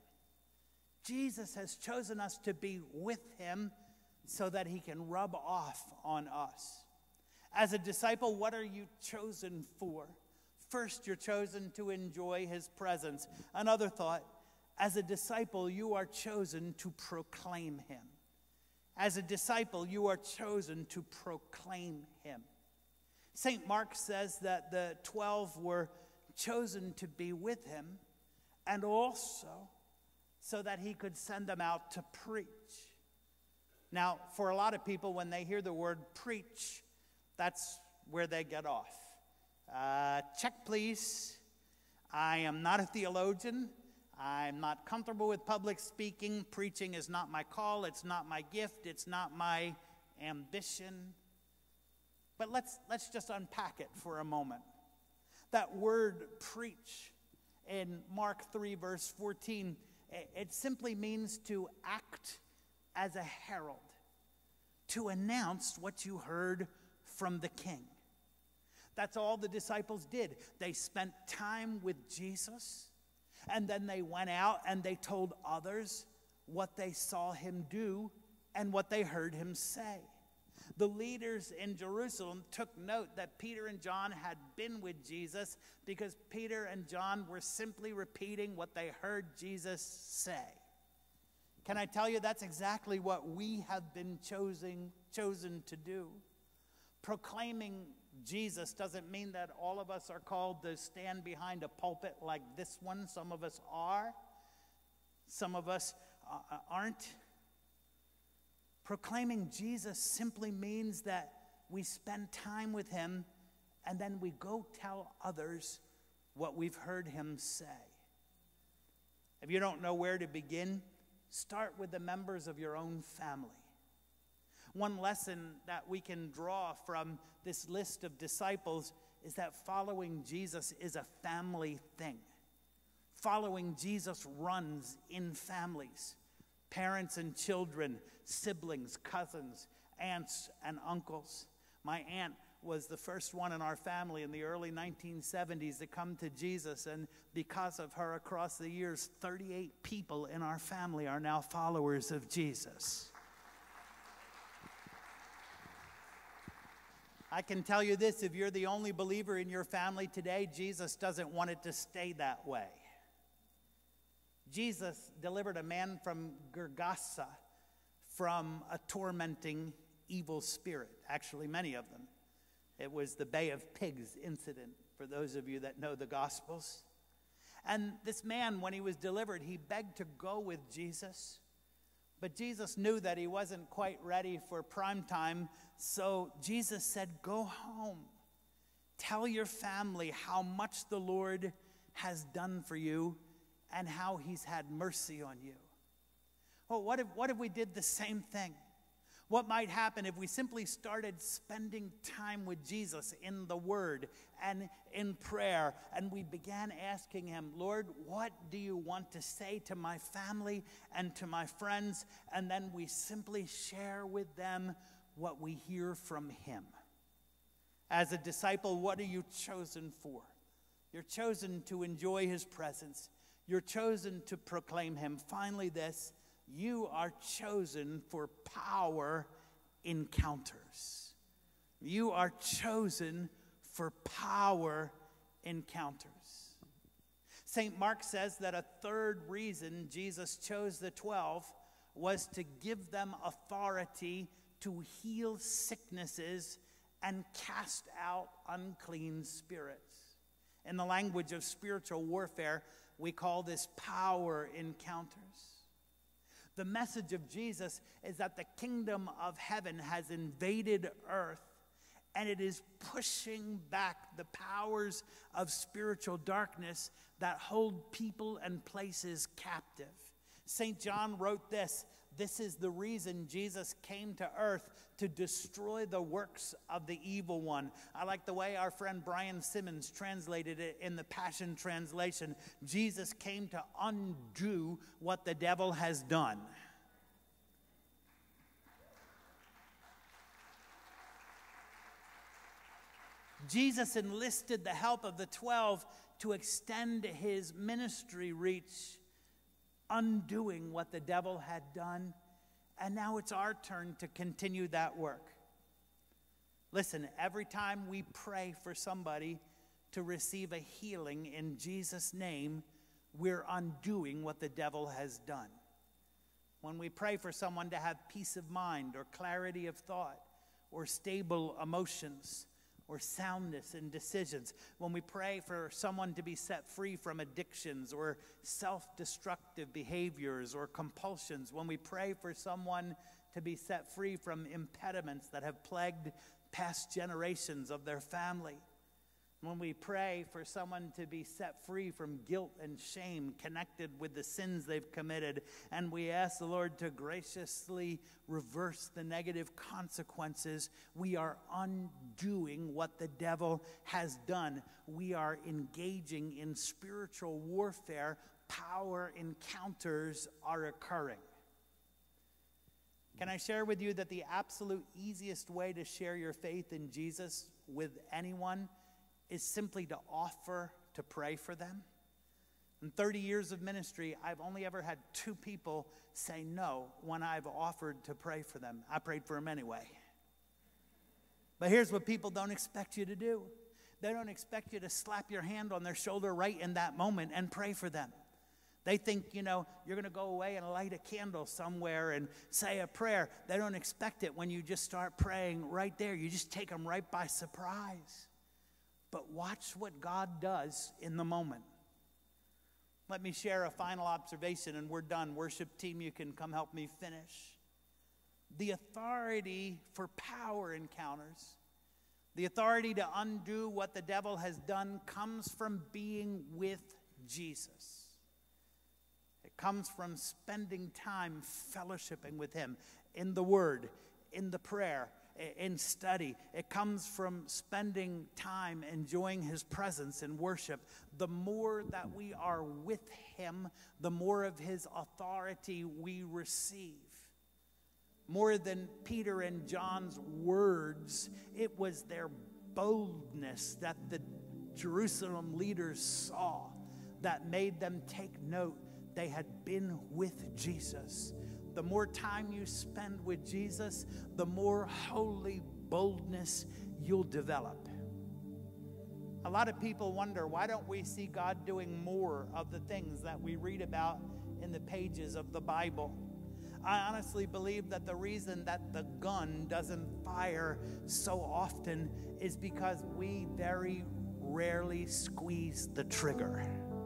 Jesus has chosen us to be with him so that he can rub off on us. As a disciple, what are you chosen for? First, you're chosen to enjoy his presence. Another thought, as a disciple, you are chosen to proclaim him. As a disciple, you are chosen to proclaim him. Saint Mark says that the twelve were chosen to be with him and also so that he could send them out to preach. Now, for a lot of people, when they hear the word preach, that's where they get off. Uh, check, please. I am not a theologian. I'm not comfortable with public speaking. Preaching is not my call. It's not my gift. It's not my ambition. But let's, let's just unpack it for a moment. That word preach in Mark three, verse fourteen, it simply means to act as a herald, to announce what you heard from the king. That's all the disciples did. They spent time with Jesus, and then they went out and they told others what they saw him do and what they heard him say. The leaders in Jerusalem took note that Peter and John had been with Jesus because Peter and John were simply repeating what they heard Jesus say. Can I tell you, that's exactly what we have been chosen, chosen to do. Proclaiming Jesus doesn't mean that all of us are called to stand behind a pulpit like this one. Some of us are. Some of us uh, aren't. Proclaiming Jesus simply means that we spend time with him and then we go tell others what we've heard him say. If you don't know where to begin, start with the members of your own family. One lesson that we can draw from this list of disciples is that following Jesus is a family thing. Following Jesus runs in families. Parents and children, siblings, cousins, aunts and uncles. My aunt was the first one in our family in the early nineteen seventies to come to Jesus, and because of her, across the years, thirty-eight people in our family are now followers of Jesus. I can tell you this, if you're the only believer in your family today, Jesus doesn't want it to stay that way. Jesus delivered a man from Gergasa from a tormenting evil spirit, actually many of them. It was the Bay of Pigs incident, for those of you that know the Gospels. And this man, when he was delivered, he begged to go with Jesus. But Jesus knew that he wasn't quite ready for prime time, so Jesus said, go home. Tell your family how much the Lord has done for you and how he's had mercy on you. Well, what if, what if we did the same thing? What might happen if we simply started spending time with Jesus in the Word and in prayer, and we began asking him, Lord, what do you want to say to my family and to my friends? And then we simply share with them what we hear from him. As a disciple, what are you chosen for? You're chosen to enjoy his presence. You're chosen to proclaim him. Finally, this, you are chosen for power encounters. You are chosen for power encounters. Saint Mark says that a third reason Jesus chose the twelve was to give them authority to heal sicknesses and cast out unclean spirits. In the language of spiritual warfare, we call this power encounters. The message of Jesus is that the kingdom of heaven has invaded earth, and it is pushing back the powers of spiritual darkness that hold people and places captive. Saint John wrote this, this is the reason Jesus came to earth, to destroy the works of the evil one. I like the way our friend Brian Simmons translated it in the Passion Translation. Jesus came to undo what the devil has done. Jesus enlisted the help of the twelve to extend his ministry reach, undoing what the devil had done. And now it's our turn to continue that work. Listen, every time we pray for somebody to receive a healing in Jesus' name, we're undoing what the devil has done. When we pray for someone to have peace of mind or clarity of thought or stable emotions or soundness in decisions, when we pray for someone to be set free from addictions or self-destructive behaviors or compulsions, when we pray for someone to be set free from impediments that have plagued past generations of their family, when we pray for someone to be set free from guilt and shame connected with the sins they've committed, and we ask the Lord to graciously reverse the negative consequences, we are undoing what the devil has done. We are engaging in spiritual warfare. Power encounters are occurring. Can I share with you that the absolute easiest way to share your faith in Jesus with anyone is simply to offer to pray for them? In thirty years of ministry, I've only ever had two people say no when I've offered to pray for them. I prayed for them anyway. But here's what people don't expect you to do. They don't expect you to slap your hand on their shoulder right in that moment and pray for them. They think, you know, you're going to go away and light a candle somewhere and say a prayer. They don't expect it when you just start praying right there. You just take them right by surprise. But watch what God does in the moment. Let me share a final observation and we're done. Worship team, you can come help me finish. The authority for power encounters, The authority to undo what the devil has done comes from being with Jesus. It comes from spending time fellowshipping with him in the Word, in the prayer, in study. It comes from spending time enjoying his presence in worship. The more that we are with him, the more of his authority we receive. More than Peter and John's words, it was their boldness that the Jerusalem leaders saw that made them take note they had been with Jesus. The more time you spend with Jesus, the more holy boldness you'll develop. A lot of people wonder, why don't we see God doing more of the things that we read about in the pages of the Bible? I honestly believe that the reason that the gun doesn't fire so often is because we very rarely squeeze the trigger.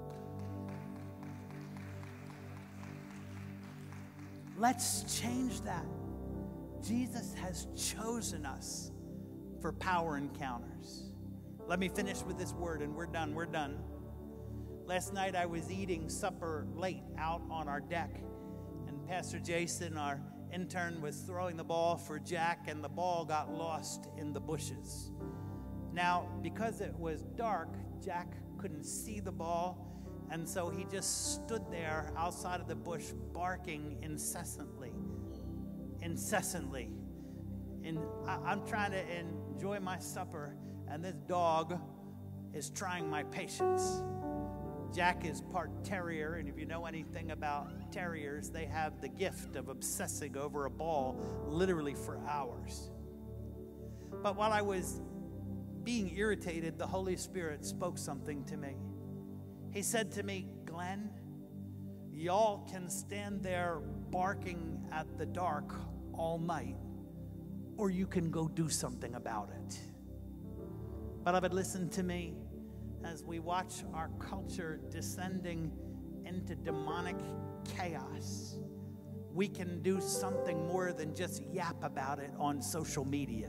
Let's change that. Jesus has chosen us for power encounters. Let me finish with this word and we're done, we're done. Last night I was eating supper late out on our deck. Pastor Jason, our intern, was throwing the ball for Jack, and the ball got lost in the bushes. Now, because it was dark, Jack couldn't see the ball, and so he just stood there outside of the bush barking incessantly. Incessantly. And I, I'm trying to enjoy my supper, and this dog is trying my patience. Jack is part terrier, and if you know anything about terriers, they have the gift of obsessing over a ball literally for hours. But while I was being irritated, the Holy Spirit spoke something to me. He said to me, Glenn, y'all can stand there barking at the dark all night, or you can go do something about it. Beloved, listen to me. As we watch our culture descending into demonic chaos, we can do something more than just yap about it on social media.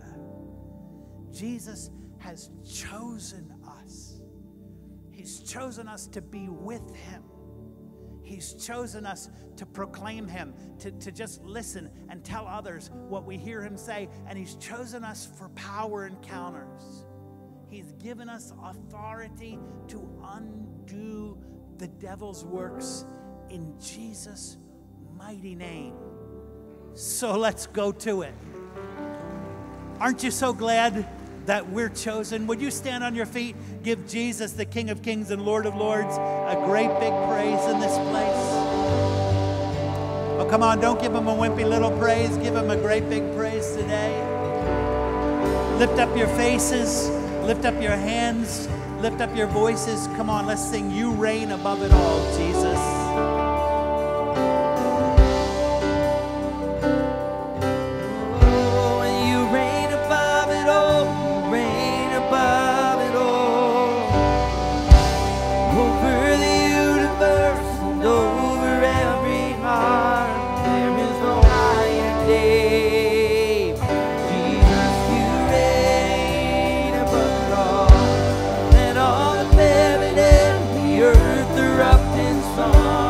Jesus has chosen us. He's chosen us to be with him. He's chosen us to proclaim him, to, to just listen and tell others what we hear him say. And he's chosen us for power encounters. He's given us authority to undo the devil's works in Jesus' mighty name. So let's go to it. Aren't you so glad that we're chosen? Would you stand on your feet? Give Jesus, the King of Kings and Lord of Lords, a great big praise in this place. Oh, come on, don't give him a wimpy little praise. Give him a great big praise today. Lift up your faces. Lift up your hands, lift up your voices. Come on, let's sing, you reign above it all, Jesus. Oh, and you reign above it all, you reign above it all. Over the universe and over every heart, there is no higher name. Erupt in song.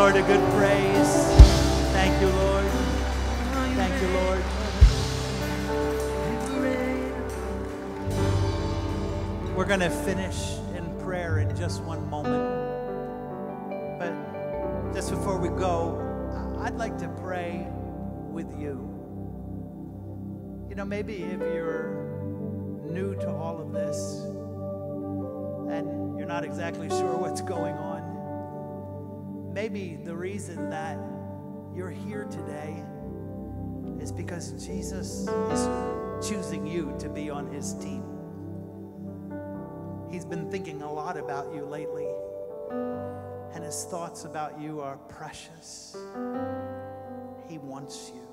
Lord a good praise. Thank you, Lord. Thank you, Lord. We're going to finish in prayer in just one moment. But just before we go, I'd like to pray with you. You know, maybe if you're new to all of this and you're not exactly sure what's going on, maybe the reason that you're here today is because Jesus is choosing you to be on his team. He's been thinking a lot about you lately, and his thoughts about you are precious. He wants you.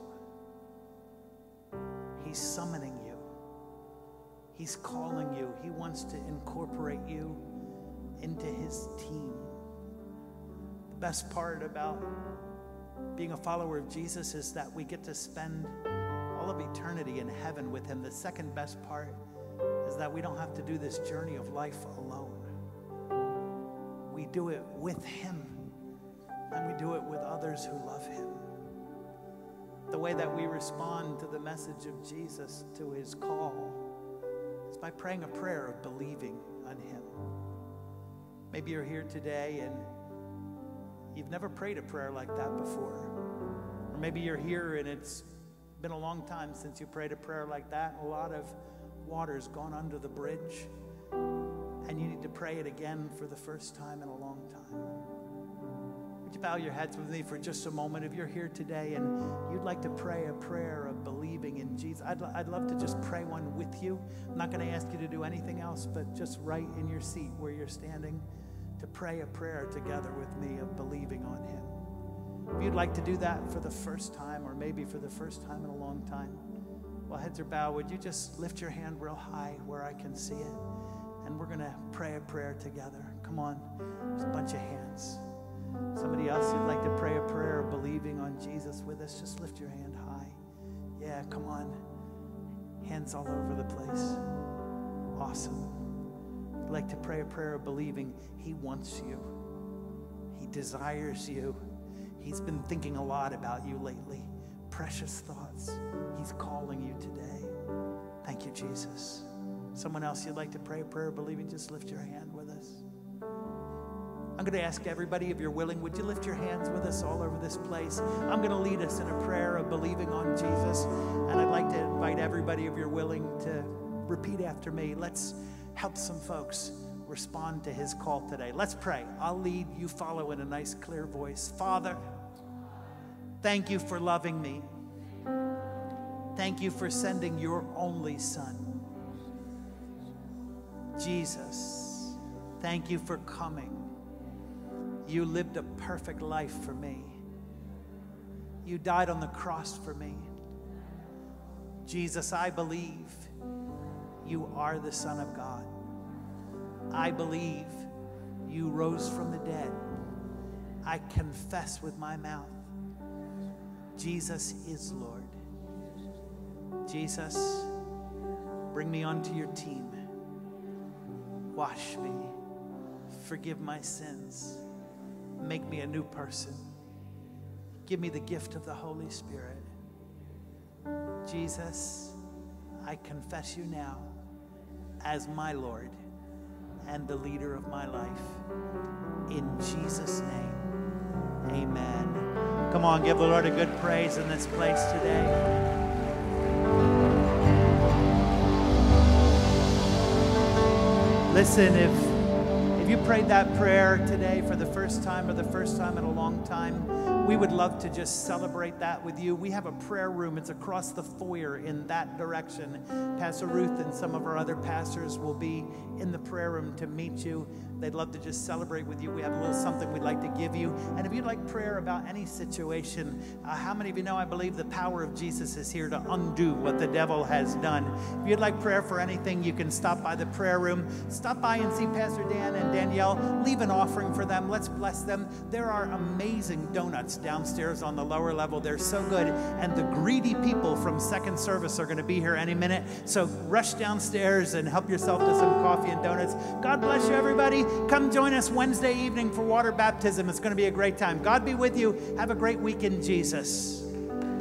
He's summoning you. He's calling you. He wants to incorporate you into his team. The best part about being a follower of Jesus is that we get to spend all of eternity in heaven with him. The second best part is that we don't have to do this journey of life alone. We do it with him, and we do it with others who love him. The way that we respond to the message of Jesus, to his call, is by praying a prayer of believing on him. Maybe you're here today and you've never prayed a prayer like that before. Or maybe you're here and it's been a long time since you prayed a prayer like that. A lot of water's gone under the bridge, and you need to pray it again for the first time in a long time. Would you bow your heads with me for just a moment? If you're here today and you'd like to pray a prayer of believing in Jesus, I'd, I'd love to just pray one with you. I'm not going to ask you to do anything else, but just right in your seat where you're standing, to pray a prayer together with me of believing on him. If you'd like to do that for the first time, or maybe for the first time in a long time, while heads are bowed, would you just lift your hand real high where I can see it? And we're going to pray a prayer together. Come on. There's a bunch of hands. Somebody else who'd like to pray a prayer of believing on Jesus with us, just lift your hand high. Yeah, come on. Hands all over the place. Awesome. If you'd like to pray a prayer of believing, he wants you. He desires you. He's been thinking a lot about you lately. Precious thoughts. He's calling you today. Thank you, Jesus. Someone else you'd like to pray a prayer of believing, just lift your hand with us. I'm going to ask everybody, if you're willing, would you lift your hands with us all over this place? I'm going to lead us in a prayer of believing on Jesus, and I'd like to invite everybody, if you're willing, to repeat after me. Let's help some folks respond to his call today. Let's pray. I'll lead, you follow in a nice, clear voice. Father, thank you for loving me. Thank you for sending your only Son. Jesus, thank you for coming. You lived a perfect life for me. You died on the cross for me. Jesus, I believe you are the Son of God. I believe you rose from the dead. I confess with my mouth, Jesus is Lord. Jesus, bring me onto your team. Wash me. Forgive my sins. Make me a new person. Give me the gift of the Holy Spirit. Jesus, I confess you now as my Lord and the leader of my life. In Jesus' name, amen. Come on, give the Lord a good praise in this place today. Listen, if If you prayed that prayer today for the first time or the first time in a long time, we would love to just celebrate that with you. We have a prayer room. It's across the foyer in that direction. Pastor Ruth and some of our other pastors will be in the prayer room to meet you. They'd love to just celebrate with you. We have a little something we'd like to give you. And if you'd like prayer about any situation, uh, how many of you know I believe the power of Jesus is here to undo what the devil has done? If you'd like prayer for anything, you can stop by the prayer room. Stop by and see Pastor Dan and Danielle. Leave an offering for them. Let's bless them. There are amazing donuts downstairs on the lower level. They're so good. And the greedy people from second service are going to be here any minute. So rush downstairs and help yourself to some coffee and donuts. God bless you, everybody. Come join us Wednesday evening for water baptism. It's going to be a great time. God be with you. Have a great week in Jesus.